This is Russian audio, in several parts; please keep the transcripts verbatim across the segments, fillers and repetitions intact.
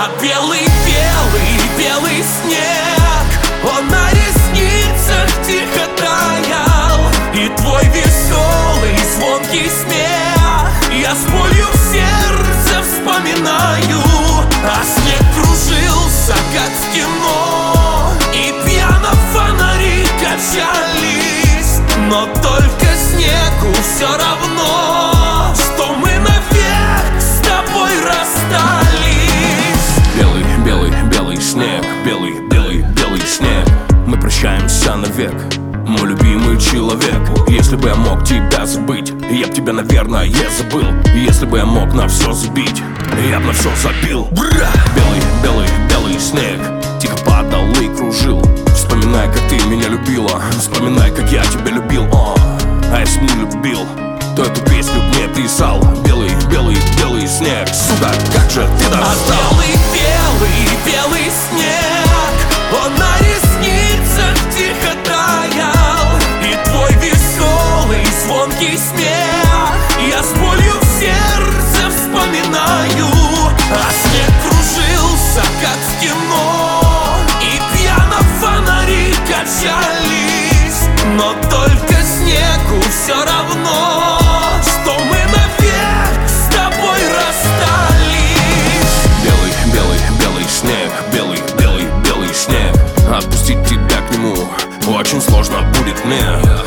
А белый-белый, белый снег, он на ресницах тихо таял. И твой веселый, звонкий смех я с болью в сердце вспоминаю. А снег кружился, как в кино, и пьяно фонари качались. Но только снегу все равно, что мы навек с тобой расстались. Белый, белый, белый снег, белый, белый, белый снег. Мы прощаемся навек, мой любимый человек. Если бы я мог тебя забыть, я б тебя, наверное, забыл. Если бы я мог на все забить, я б на все забил. Бра! Белый, белый, белый снег тихо падал и кружил. Вспоминай, как ты меня любила, вспоминай, как я тебя любил. О, а если не любил, то эту песню мне писал. Белый, белый, белый снег, сюда, как же ты достал. А белый, белый, белый снег, он на ресницах тихо таял. И твой веселый, звонкий смех я с болью в сердце вспоминаю. А снег кружился, как в кино, и пьяно фонари качались. Но только снегу все равно, что мы навек с тобой расстались. Белый, белый, белый снег, белый, белый, белый снег. Отпустить тебя к нему очень сложно будет мне.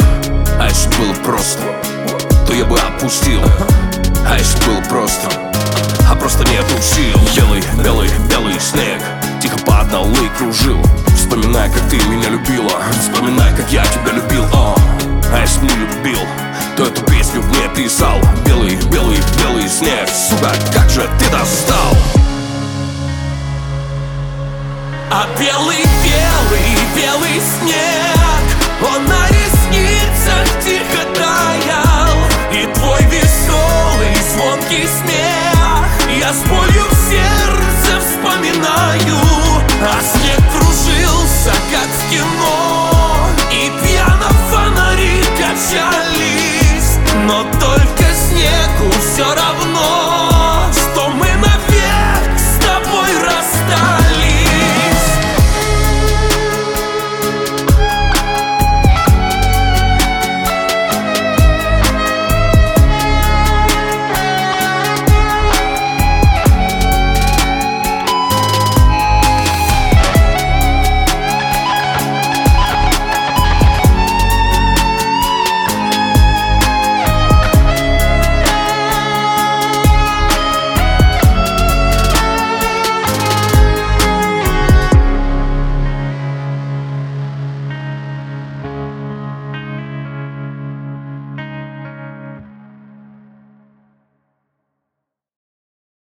А если было просто, то я бы отпустил. А если было просто, а просто нету сил. Белый, белый, белый снег тихо падал и кружил. Вспоминай, как ты меня любила, вспоминай, как я тебя любил. О, а если не любил, то эту песню мне писал. Белый, белый, белый снег, сука, как же ты достал. А белый, белый, белый снег,